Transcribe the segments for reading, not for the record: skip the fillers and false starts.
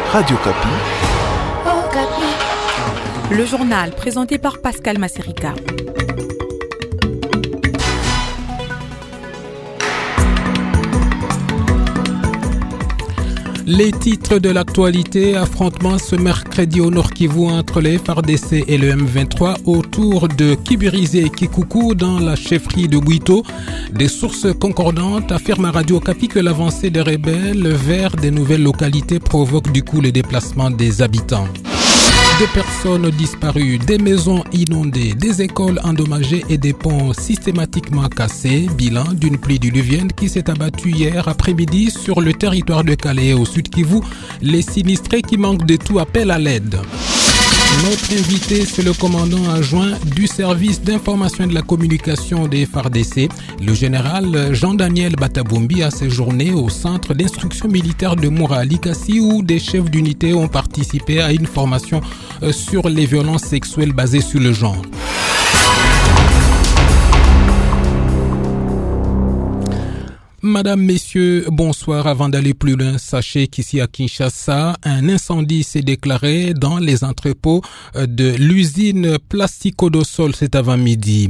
Radio Kapi. Le journal présenté par Pascal Masserica. Les titres de l'actualité: affrontement ce mercredi au Nord Kivu entre les FARDC et le M23 autour de Kibirizi et Kikuku dans la chefferie de Bwito. Des sources concordantes affirment à Radio Kapi que l'avancée des rebelles vers des nouvelles localités provoque du coup le déplacement des habitants. Des personnes disparues, des maisons inondées, des écoles endommagées et des ponts systématiquement cassés. Bilan d'une pluie diluvienne qui s'est abattue hier après-midi sur le territoire de Calais au Sud Kivu. Les sinistrés qui manquent de tout appellent à l'aide. Notre invité, c'est le commandant adjoint du service d'information et de la communication des FARDC, le général Jean-Daniel Batabombi, a séjourné au centre d'instruction militaire de Moura Likasi où des chefs d'unité ont participé à une formation sur les violences sexuelles basées sur le genre. Madame, messieurs, bonsoir. Avant d'aller plus loin, sachez qu'ici à Kinshasa, un incendie s'est déclaré dans les entrepôts de l'usine Plasticodosol cet avant-midi.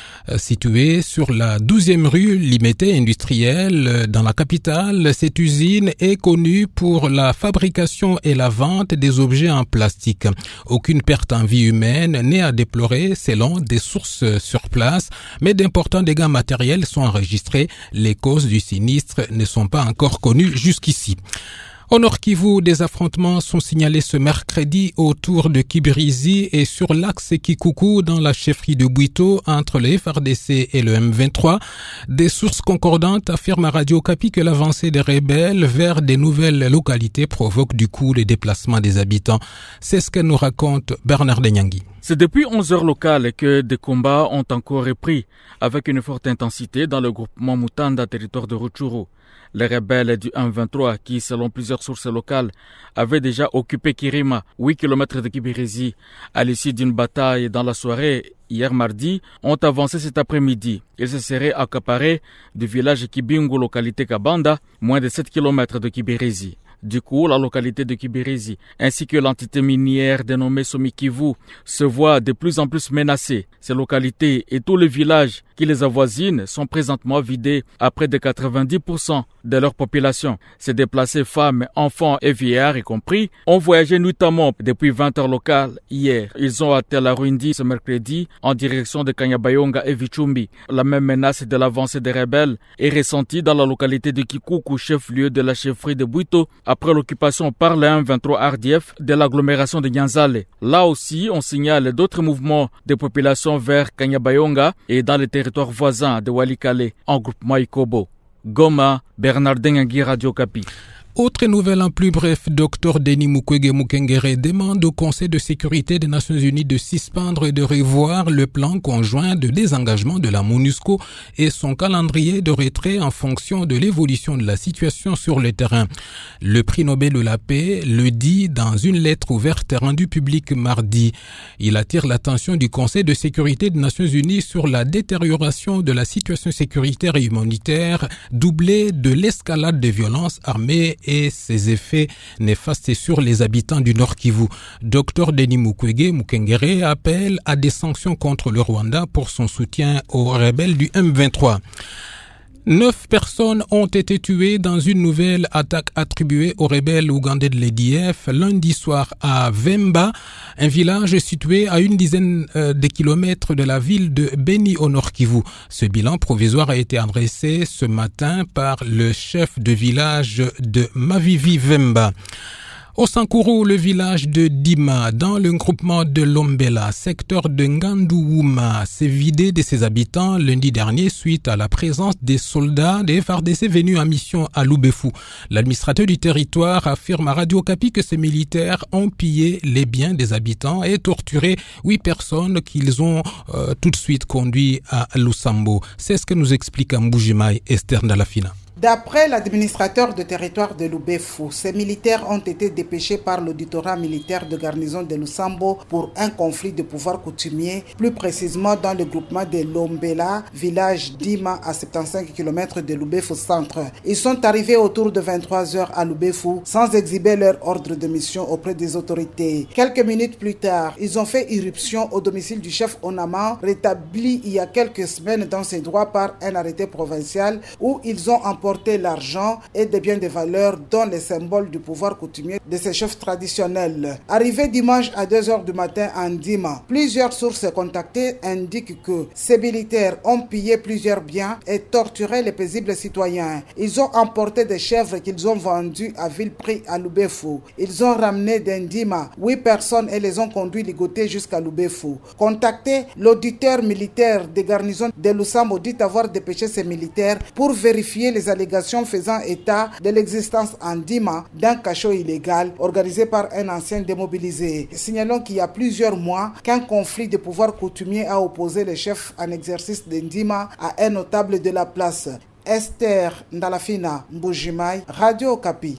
Située sur la 12e rue Limité industrielle dans la capitale, cette usine est connue pour la fabrication et la vente des objets en plastique. Aucune perte en vie humaine n'est à déplorer selon des sources sur place, mais d'importants dégâts matériels sont enregistrés. Les causes du sinistre ne sont pas encore connues jusqu'ici. Au Nord Kivu, des affrontements sont signalés ce mercredi autour de Kibirizi et sur l'axe Kikuku dans la chefferie de Bwito entre les FARDC et le M23. Des sources concordantes affirment à Radio Kapi que l'avancée des rebelles vers des nouvelles localités provoque du coup le déplacement des habitants. C'est ce que nous raconte Bernard Denyangui. C'est depuis 11 heures locales que des combats ont encore repris avec une forte intensité dans le groupement Mutanda, territoire de Rutshuru. Les rebelles du M23 qui, selon plusieurs sources locales, avaient déjà occupé Kirima, 8 km de Kibirizi, à l'issue d'une bataille dans la soirée hier mardi, ont avancé cet après-midi. Ils se seraient accaparés du village Kibingu, localité Kabanda, moins de 7 km de Kibirizi. Du coup, la localité de Kibirizi, ainsi que l'entité minière dénommée Somikivu, se voient de plus en plus menacées. Ces localités et tous les villages qui les avoisinent sont présentement vidés à près de 90% de leur population. Ces déplacés, femmes, enfants et vieillards y compris, ont voyagé notamment depuis 20 heures locales hier. Ils ont atteint la Ruindi ce mercredi en direction de Kanyabayonga et Vichumbi. La même menace de l'avancée des rebelles est ressentie dans la localité de Kikuku, chef-lieu de la chefferie de Bwito, après l'occupation par le M23 RDF de l'agglomération de Nyanzale. Là aussi, on signale d'autres mouvements de population vers Kanyabayonga et dans les territoires voisins de Walikale, en groupement Ikobo. Goma, Bernard Denyangui, Radio Kapi. Autre nouvelle en plus bref, Dr Denis Mukwege Mukengere demande au Conseil de sécurité des Nations Unies de suspendre et de revoir le plan conjoint de désengagement de la MONUSCO et son calendrier de retrait en fonction de l'évolution de la situation sur le terrain. Le prix Nobel de la paix le dit dans une lettre ouverte rendue publique mardi. Il attire l'attention du Conseil de sécurité des Nations Unies sur la détérioration de la situation sécuritaire et humanitaire doublée de l'escalade des violences armées et ses effets néfastes sur les habitants du Nord Kivu. Dr Denis Mukwege Mukengere appelle à des sanctions contre le Rwanda pour son soutien aux rebelles du M23. 9 personnes ont été tuées dans une nouvelle attaque attribuée aux rebelles ougandais de l'EDF lundi soir à Vemba, un village situé à une dizaine de kilomètres de la ville de Beni au Nord Kivu. Ce bilan provisoire a été adressé ce matin par le chef de village de Mavivi Vemba. Au Sankuru, le village de Dima, dans le groupement de Lombela, secteur de Ngandououma, s'est vidé de ses habitants lundi dernier suite à la présence des soldats des FARDC venus en mission à Lubefu. L'administrateur du territoire affirme à Radio Kapi que ces militaires ont pillé les biens des habitants et torturé 8 personnes qu'ils ont tout de suite conduit à Lusambo. C'est ce que nous explique Mbujimai Esther Ndalafina. D'après l'administrateur de territoire de Lubefou, ces militaires ont été dépêchés par l'auditorat militaire de garnison de Lusambo pour un conflit de pouvoir coutumier, plus précisément dans le groupement de Lombela, village d'Ima à 75 km de Lubefou centre. Ils sont arrivés autour de 23h à Lubefou sans exhiber leur ordre de mission auprès des autorités. Quelques minutes plus tard, ils ont fait irruption au domicile du chef Onama, rétabli il y a quelques semaines dans ses droits par un arrêté provincial où ils ont emporté l'argent et des biens de valeur dont les symboles du pouvoir coutumier de ces chefs traditionnels. Arrivé dimanche à 2h du matin en Dima, plusieurs sources contactées indiquent que ces militaires ont pillé plusieurs biens et torturé les paisibles citoyens. Ils ont emporté des chèvres qu'ils ont vendues à vil prix à Lubefou. Ils ont ramené d'Indima 8 personnes et les ont conduits ligotés jusqu'à Lubefou. Contacté, l'auditeur militaire des garnisons de Lusambo dit avoir dépêché ces militaires pour vérifier les allégations faisant état de l'existence en Dima d'un cachot illégal organisé par un ancien démobilisé. Signalons qu'il y a plusieurs mois qu'un conflit de pouvoir coutumier a opposé les chefs en exercice d'Indima à un notable de la place. Esther Ndalafina Mbujimai, Radio Okapi.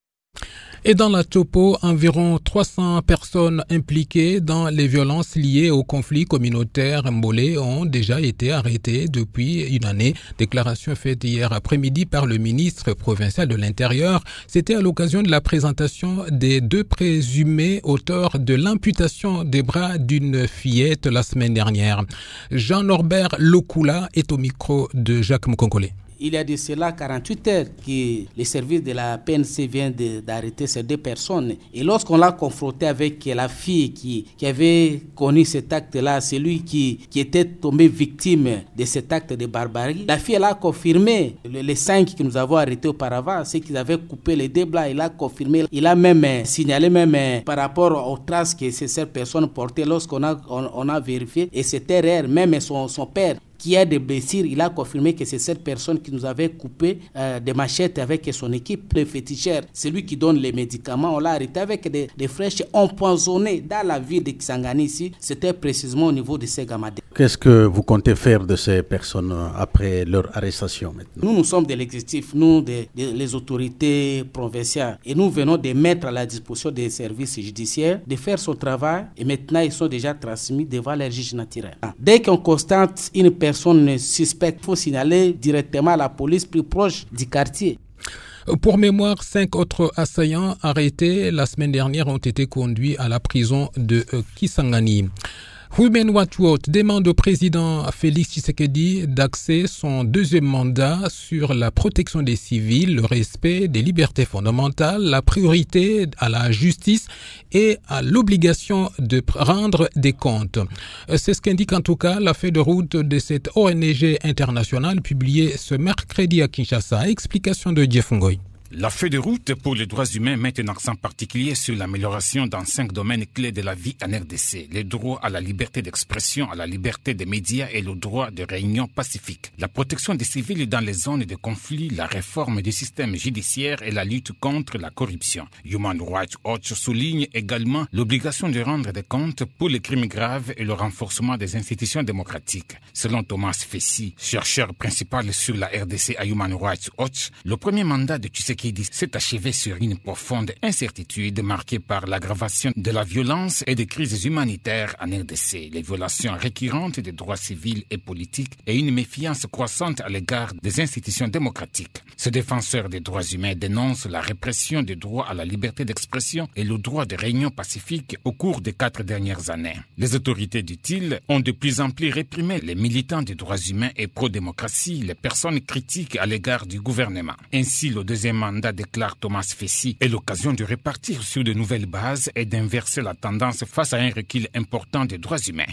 Et dans la Topo, environ 300 personnes impliquées dans les violences liées au conflit communautaire Mbolé ont déjà été arrêtées depuis une année. Déclaration faite hier après-midi par le ministre provincial de l'Intérieur. C'était à l'occasion de la présentation des 2 présumés auteurs de l'amputation des bras d'une fillette la semaine dernière. Jean-Norbert Lokula est au micro de Jacques Mkonkole. Il y a de cela 48 heures que les services de la PNC viennent d'arrêter ces 2 personnes. Et lorsqu'on l'a confronté avec la fille qui avait connu cet acte-là, celui qui était tombé victime de cet acte de barbarie, la fille elle a confirmé les 5 que nous avons arrêtés auparavant, c'est qu'ils avaient coupé les 2 bras, il a confirmé, il a même signalé par rapport aux traces que ces personnes portaient lorsqu'on a vérifié, et c'était réel, même son père qui a des blessures, il a confirmé que c'est cette personne qui nous avait coupé des machettes avec son équipe. Le féticheur, c'est lui qui donne les médicaments. On l'a arrêté avec des flèches empoisonnées dans la ville de Kisangani ici. C'était précisément au niveau de Segamade. Qu'est-ce que vous comptez faire de ces personnes après leur arrestation maintenant? Nous sommes de l'exécutif, nous, les autorités provinciales. Et nous venons de mettre à la disposition des services judiciaires de faire son travail. Et maintenant, ils sont déjà transmis devant les juges naturels. Dès qu'on constate une personne suspecte, il faut signaler directement à la police plus proche du quartier. Pour mémoire, 5 autres assaillants arrêtés la semaine dernière ont été conduits à la prison de Kisangani. Human Watch Watch demande au président Félix Tshisekedi d'axer son 2e mandat sur la protection des civils, le respect des libertés fondamentales, la priorité à la justice et à l'obligation de rendre des comptes. C'est ce qu'indique en tout cas la feuille de route de cette ONG internationale publiée ce mercredi à Kinshasa. Explication de Jeff Ngoy. La feuille de route pour les droits humains met un accent particulier sur l'amélioration dans 5 domaines clés de la vie en RDC. Le droit à la liberté d'expression, à la liberté des médias et le droit de réunion pacifique. La protection des civils dans les zones de conflit, la réforme du système judiciaire et la lutte contre la corruption. Human Rights Watch souligne également l'obligation de rendre des comptes pour les crimes graves et le renforcement des institutions démocratiques. Selon Thomas Fessi, chercheur principal sur la RDC à Human Rights Watch, le premier mandat de Tshisekedi s'est achevé sur une profonde incertitude marquée par l'aggravation de la violence et des crises humanitaires en RDC, les violations récurrentes des droits civils et politiques et une méfiance croissante à l'égard des institutions démocratiques. Ce défenseur des droits humains dénonce la répression des droits à la liberté d'expression et le droit de réunion pacifique au cours des 4 dernières années. Les autorités, dit-il, ont de plus en plus réprimé les militants des droits humains et pro-démocratie, les personnes critiques à l'égard du gouvernement. Ainsi, le 2e mandat, déclare Thomas Fessi, est l'occasion de repartir sur de nouvelles bases et d'inverser la tendance face à un recul important des droits humains.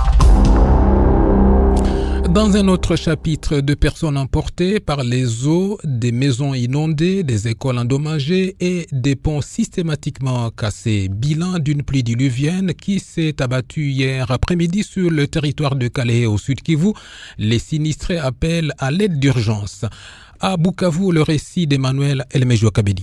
Dans un autre chapitre, de personnes emportées par les eaux, des maisons inondées, des écoles endommagées et des ponts systématiquement cassés. Bilan d'une pluie diluvienne qui s'est abattue hier après-midi sur le territoire de Calais au Sud Kivu. Les sinistrés appellent à l'aide d'urgence. À Bukavu, le récit d'Emmanuel Elmejo Kabedi.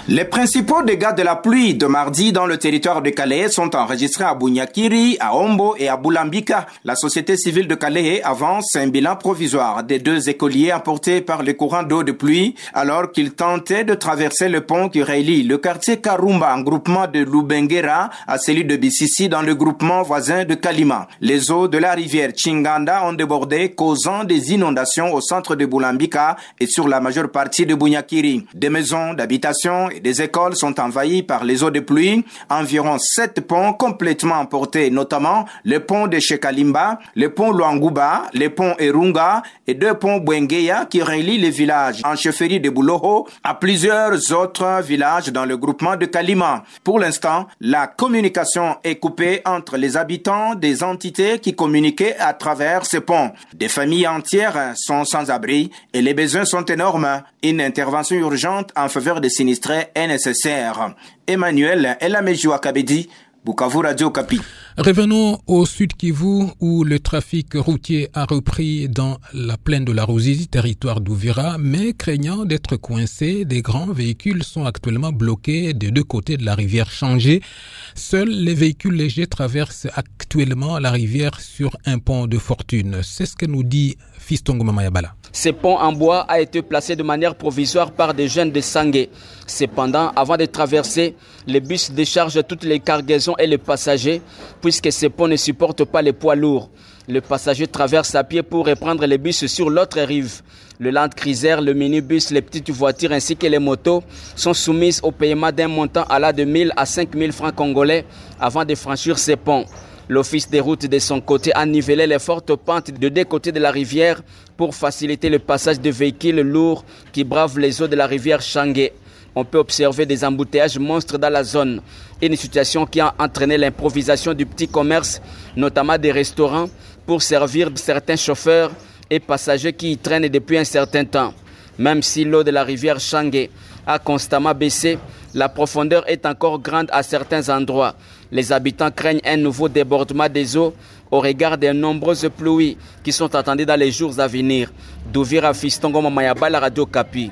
Les principaux dégâts de la pluie de mardi dans le territoire de Kalehe sont enregistrés à Bunyakiri, à Ombo et à Boulambika. La société civile de Kalehe avance un bilan provisoire des 2 écoliers emportés par les courants d'eau de pluie alors qu'ils tentaient de traverser le pont qui relie le quartier Karumba en groupement de Lubengera à celui de Bissisi dans le groupement voisin de Kalima. Les eaux de la rivière Chinganda ont débordé, causant des inondations au centre de Boulambika et sur la majeure partie de Bunyakiri. Des maisons d'habitation et des écoles sont envahies par les eaux de pluie. Environ 7 ponts complètement emportés, notamment le pont de Shekalimba, le pont Luanguba, le pont Erunga et 2 ponts Bwengeya qui relient les villages en chefferie de Bouloho à plusieurs autres villages dans le groupement de Kalima. Pour l'instant, la communication est coupée entre les habitants des entités qui communiquaient à travers ces ponts. Des familles entières sont sans abri et les besoins sont énormes. Une intervention urgente en faveur des sinistrés est nécessaire. Emmanuel Elamejua Kabedi, Bukavu Radio Kapi. Revenons au Sud Kivu où le trafic routier a repris dans la plaine de la Ruzizi, territoire d'Uvira, mais craignant d'être coincés, des grands véhicules sont actuellement bloqués des 2 côtés de la rivière Changé. Seuls les véhicules légers traversent actuellement la rivière sur un pont de fortune. C'est ce que nous dit Fistongo Mamayabala. Ce pont en bois a été placé de manière provisoire par des jeunes de Sangué. Cependant, avant de traverser, les bus déchargent toutes les cargaisons et les passagers, puisque ce pont ne supporte pas les poids lourds. Le passager traverse à pied pour reprendre les bus sur l'autre rive. Le Land Cruiser, le minibus, les petites voitures ainsi que les motos sont soumises au paiement d'un montant allant de 1 000 à 5 000 francs congolais avant de franchir ces ponts. L'Office des routes de son côté a nivelé les fortes pentes de 2 côtés de la rivière pour faciliter le passage de véhicules lourds qui bravent les eaux de la rivière Changé. On peut observer des embouteillages monstres dans la zone. Une situation qui a entraîné l'improvisation du petit commerce, notamment des restaurants, pour servir certains chauffeurs et passagers qui y traînent depuis un certain temps. Même si l'eau de la rivière Changé a constamment baissé, la profondeur est encore grande à certains endroits. Les habitants craignent un nouveau débordement des eaux au regard des nombreuses pluies qui sont attendues dans les jours à venir. D'Uvira Fistongo Mamayaba, la Radio Kapi.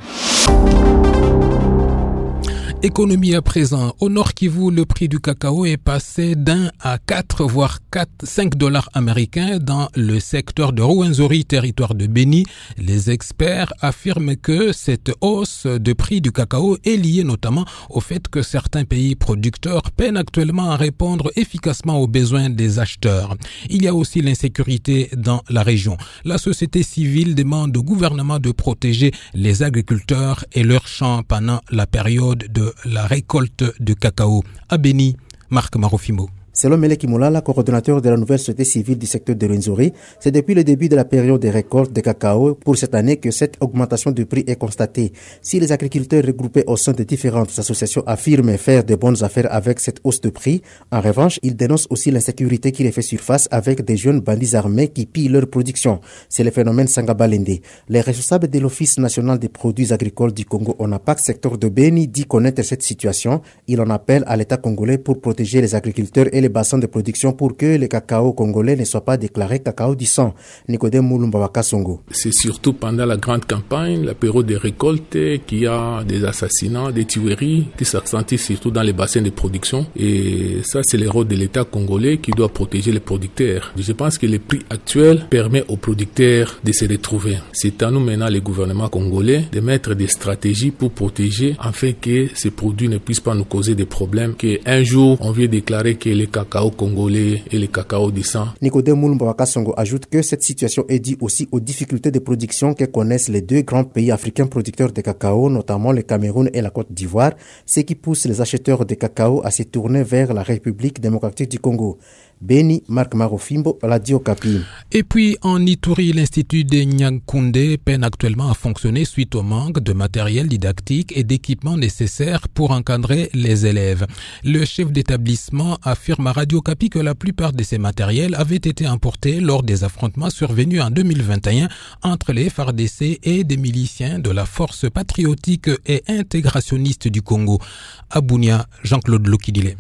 Économie à présent. Au Nord Kivu, le prix du cacao est passé d'1 à 4, voire 5 dollars américains dans le secteur de Rwenzori, territoire de Béni. Les experts affirment que cette hausse de prix du cacao est liée notamment au fait que certains pays producteurs peinent actuellement à répondre efficacement aux besoins des acheteurs. Il y a aussi l'insécurité dans la région. La société civile demande au gouvernement de protéger les agriculteurs et leurs champs pendant la période de la récolte de cacao. À Béni, Marc Marofimo. Selon Meleki Moulala, coordonnateur de la nouvelle société civile du secteur de Rwenzori, c'est depuis le début de la période de récolte de cacao pour cette année que cette augmentation du prix est constatée. Si les agriculteurs regroupés au sein de différentes associations affirment faire de bonnes affaires avec cette hausse de prix, en revanche, ils dénoncent aussi l'insécurité qui les fait surface avec des jeunes bandits armés qui pillent leur production. C'est le phénomène Sangabalende. Les responsables de l'Office national des produits agricoles du Congo, ONAPAC, secteur de Béni, dit connaître cette situation. Il en appelle à l'État congolais pour protéger les agriculteurs et les bassins de production pour que le cacao congolais ne soit pas déclaré cacao du sang. Nicodème Moulumba Wakasongo. C'est surtout pendant la grande campagne, la période de récolte, qu'il y a des assassinats, des tueries qui s'accentuent surtout dans les bassins de production. Et ça, c'est le rôle de l'État congolais qui doit protéger les producteurs. Je pense que le prix actuel permet aux producteurs de se retrouver. C'est à nous maintenant, le gouvernement congolais, de mettre des stratégies pour protéger afin que ces produits ne puissent pas nous causer des problèmes. Qu'un jour, on vient déclarer que les cacao congolais et les cacao du sang. Nicodème Moulumba Wakasongo ajoute que cette situation est due aussi aux difficultés de production que connaissent les 2 grands pays africains producteurs de cacao, notamment le Cameroun et la Côte d'Ivoire, ce qui pousse les acheteurs de cacao à se tourner vers la République démocratique du Congo. Béni, Marc Marofimbo, Radio Kapi. Et puis en Ituri, l'Institut de Nyankoundé peine actuellement à fonctionner suite au manque de matériel didactique et d'équipements nécessaires pour encadrer les élèves. Le chef d'établissement affirme à Radio Kapi que la plupart de ces matériels avaient été importés lors des affrontements survenus en 2021 entre les FARDC et des miliciens de la Force patriotique et intégrationniste du Congo. À Bunia, Jean-Claude Lokidile.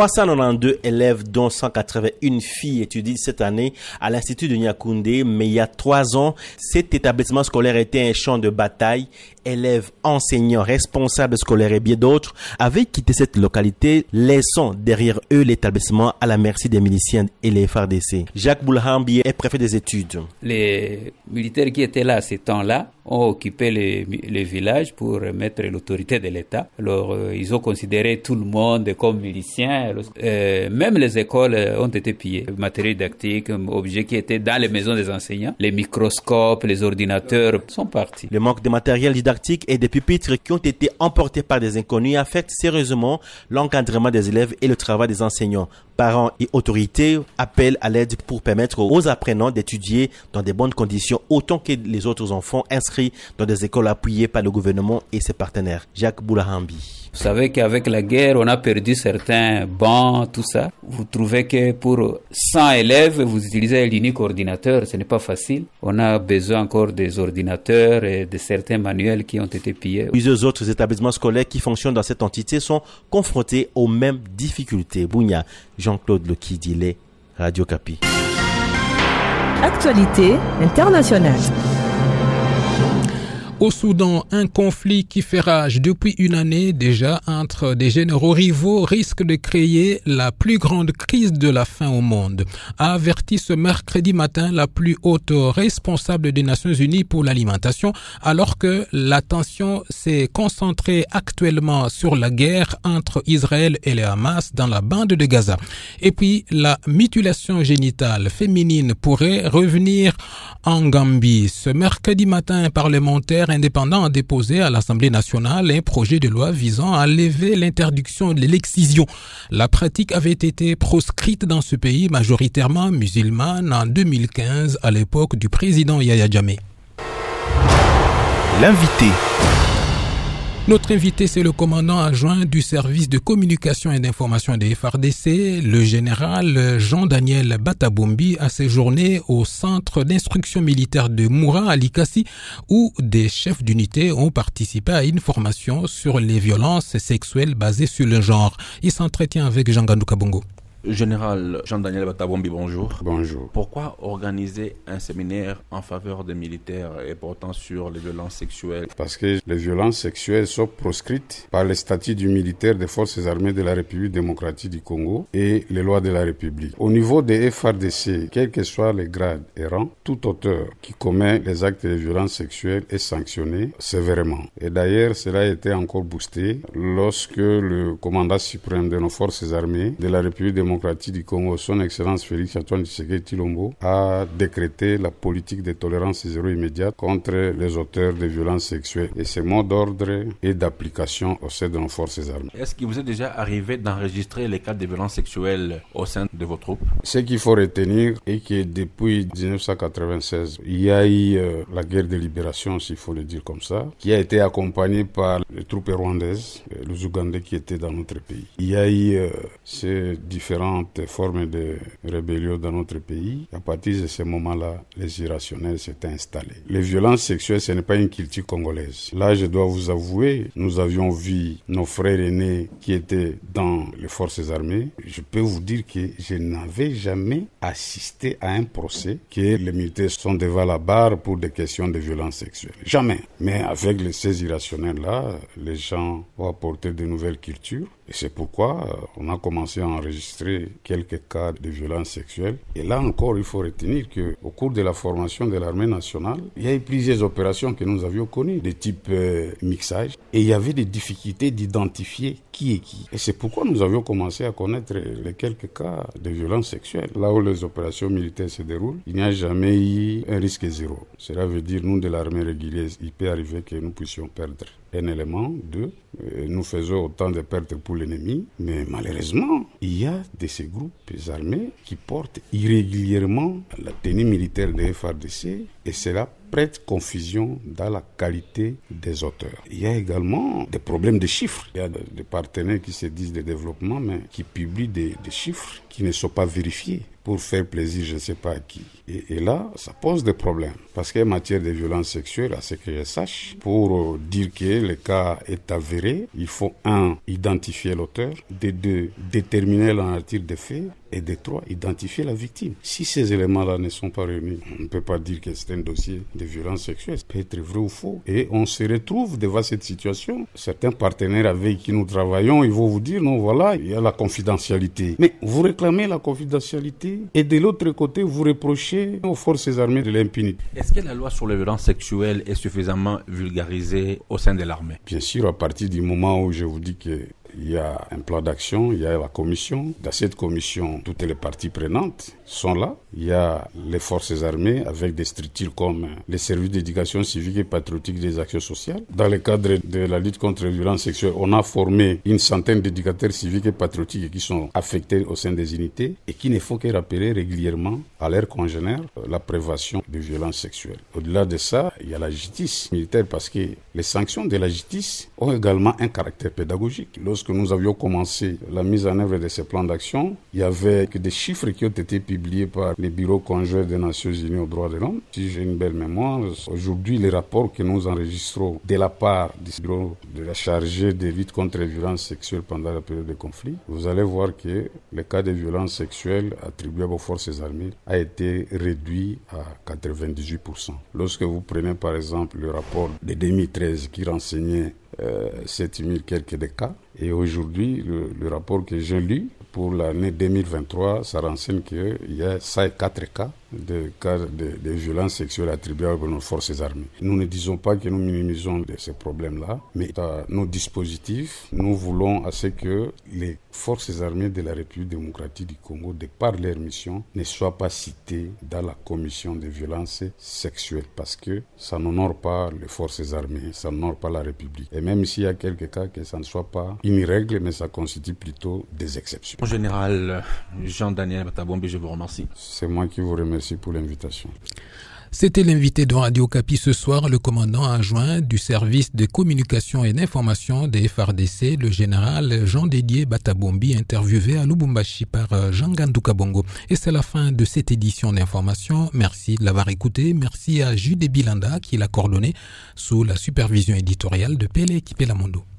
392 élèves, dont 181 filles, étudient cette année à l'Institut de Nyankoundé, mais il y a 3 ans, cet établissement scolaire était un champ de bataille élèves, enseignants, responsables scolaires et bien d'autres avaient quitté cette localité, laissant derrière eux l'établissement à la merci des miliciens et les FARDC. Jacques Boulahambi est préfet des études. Les militaires qui étaient là à ce temps-là ont occupé les villages pour mettre l'autorité de l'État. Alors, ils ont considéré tout le monde comme miliciens. Même les écoles ont été pillées. Matériel didactique, objets qui étaient dans les maisons des enseignants, les microscopes, les ordinateurs sont partis. Le manque de matériel didactique et des pupitres qui ont été emportés par des inconnus affecte sérieusement l'encadrement des élèves et le travail des enseignants. Parents et autorités appellent à l'aide pour permettre aux apprenants d'étudier dans de bonnes conditions autant que les autres enfants inscrits dans des écoles appuyées par le gouvernement et ses partenaires. Jacques Boulahambi. Vous savez qu'avec la guerre, on a perdu certains bancs, tout ça. Vous trouvez que pour 100 élèves, vous utilisez l'unique ordinateur, ce n'est pas facile. On a besoin encore des ordinateurs et de certains manuels qui ont été pillés. Plusieurs autres établissements scolaires qui fonctionnent dans cette entité sont confrontés aux mêmes difficultés. Bounia, Jean-Claude Lekidile, Radio Kapi. Actualité internationale. Au Soudan, un conflit qui fait rage depuis une année déjà entre des généraux rivaux risque de créer la plus grande crise de la faim au monde, a averti ce mercredi matin la plus haute responsable des Nations Unies pour l'alimentation, alors que l'attention s'est concentrée actuellement sur la guerre entre Israël et le Hamas dans la bande de Gaza. Et puis, la mutilation génitale féminine pourrait revenir en Gambie. Ce mercredi matin, un parlementaire indépendant a déposé à l'Assemblée nationale un projet de loi visant à lever l'interdiction de l'excision. La pratique avait été proscrite dans ce pays majoritairement musulmane en 2015 à l'époque du président Yahya Jammeh. L'invité. Notre invité, c'est le commandant adjoint du service de communication et d'information des FARDC, le général Jean-Daniel Batabombi, a séjourné au centre d'instruction militaire de Moura à Likassi, où des chefs d'unité ont participé à une formation sur les violences sexuelles basées sur le genre. Il s'entretient avec Jean Gandou Kabongo. Général Jean-Daniel Batabombi, bonjour. Bonjour. Pourquoi organiser un séminaire en faveur des militaires et portant sur les violences sexuelles? Parce que les violences sexuelles sont proscrites par les statuts du militaire des forces armées de la République démocratique du Congo et les lois de la République. Au niveau des FARDC, quels que soient les grades et rangs, tout auteur qui commet les actes de violence sexuelle est sanctionné sévèrement. Et d'ailleurs, cela a été encore boosté lorsque le commandant suprême de nos forces armées de la République démocratique du Congo, son Excellence Félix Antoine Tshisekedi Tshilombo, a décrété la politique de tolérance zéro immédiate contre les auteurs de violences sexuelles. Et ce mot d'ordre est d'application au sein de nos forces armées. Est-ce qu'il vous est déjà arrivé d'enregistrer les cas de violences sexuelles au sein de vos troupes? Ce qu'il faut retenir est que depuis 1996, il y a eu la guerre de libération, s'il faut le dire comme ça, qui a été accompagnée par les troupes rwandaises, les Ougandais qui étaient dans notre pays. Il y a eu ces différentes formes de rébellion dans notre pays. À partir de ce moment-là, les irrationnels s'étaient installés. Les violences sexuelles, ce n'est pas une culture congolaise. Là, je dois vous avouer, nous avions vu nos frères aînés qui étaient dans les forces armées. Je peux vous dire que je n'avais jamais assisté à un procès que les militaires sont devant la barre pour des questions de violences sexuelles. Jamais. Mais avec ces irrationnels-là, les gens ont apporté de nouvelles cultures. Et c'est pourquoi on a commencé à enregistrer quelques cas de violences sexuelles. Et là encore, il faut retenir qu'au cours de la formation de l'armée nationale, il y a eu plusieurs opérations que nous avions connues, de type mixage. Et il y avait des difficultés d'identifier qui est qui. Et c'est pourquoi nous avions commencé à connaître les quelques cas de violences sexuelles. Là où les opérations militaires se déroulent, il n'y a jamais eu un risque zéro. Cela veut dire, nous de l'armée régulière, il peut arriver que nous puissions perdre un élément, deux. Nous faisons autant de pertes pour l'ennemi, mais malheureusement, il y a de ces groupes armés qui portent irrégulièrement la tenue militaire des FARDC et cela prête confusion dans la qualité des auteurs. Il y a également des problèmes de chiffres. Il y a des partenaires qui se disent de développement, mais qui publient des chiffres qui ne sont pas vérifiés pour faire plaisir je ne sais pas à qui. Et là, ça pose des problèmes. Parce qu'en matière de violence sexuelle, à ce que je sache, pour dire que le cas est avéré, il faut 1. Identifier l'auteur, 2. Déterminer la nature des faits, et 3. Identifier la victime. Si ces éléments-là ne sont pas réunis, on ne peut pas dire que c'est un dossier de violence sexuelle. Ça peut être vrai ou faux. Et on se retrouve devant cette situation. Certains partenaires avec qui nous travaillons, ils vont vous dire, non, voilà, il y a la confidentialité. Mais vous réclamez la confidentialité et de l'autre côté, vous reprochez aux forces armées de l'impunité. Est-ce que la loi sur les violences sexuelles est suffisamment vulgarisée au sein de l'armée? Bien sûr, à partir du moment où je vous dis que il y a un plan d'action, il y a la commission. Dans cette commission, toutes les parties prenantes sont là. Il y a les forces armées avec des structures comme les services d'éducation civique et patriotique des actions sociales. Dans le cadre de la lutte contre les violences sexuelles, on a formé une centaine d'éducateurs civiques et patriotiques qui sont affectés au sein des unités et qui ne font que rappeler régulièrement à leurs congénères la prévention des violences sexuelles. Au-delà de ça, il y a la justice militaire parce que les sanctions de la justice ont également un caractère pédagogique. Lorsque nous avions commencé la mise en œuvre de ces plans d'action, il y avait que des chiffres qui ont été publiés par les bureaux conjoints des Nations Unies aux droits de l'homme. Si j'ai une belle mémoire, aujourd'hui, les rapports que nous enregistrons de la part du bureau de la chargée de lutte contre les violences sexuelles pendant la période de conflit, vous allez voir que le cas de violences sexuelles attribuées aux forces armées a été réduit à 98%. Lorsque vous prenez par exemple le rapport de 2013 qui renseignait 7000 quelques de cas. Et aujourd'hui, le rapport que j'ai lu pour l'année 2023, ça renseigne qu'il y a 104 cas de violences sexuelles attribuées à nos forces armées. Nous ne disons pas que nous minimisons de ces problèmes-là, mais dans nos dispositifs, nous voulons à ce que les forces armées de la République démocratique du Congo, de par leur mission, ne soient pas citées dans la commission des violences sexuelles, parce que ça n'honore pas les forces armées, ça n'honore pas la République. Et même s'il y a quelques cas que ça ne soit pas une règle, mais ça constitue plutôt des exceptions. En général, Jean-Daniel Batabombi, je vous remercie. C'est moi qui vous remercie pour l'invitation. C'était l'invité de Radio Okapi ce soir, le commandant adjoint du service de communication et d'information des FARDC, le général Jean-Dédier Batabombi, interviewé à Lubumbashi par Jean Ganduka Bongo. Et c'est la fin de cette édition d'information. Merci de l'avoir écouté. Merci à Jude Bilanda qui l'a coordonné sous la supervision éditoriale de Pélé Kipelamondo.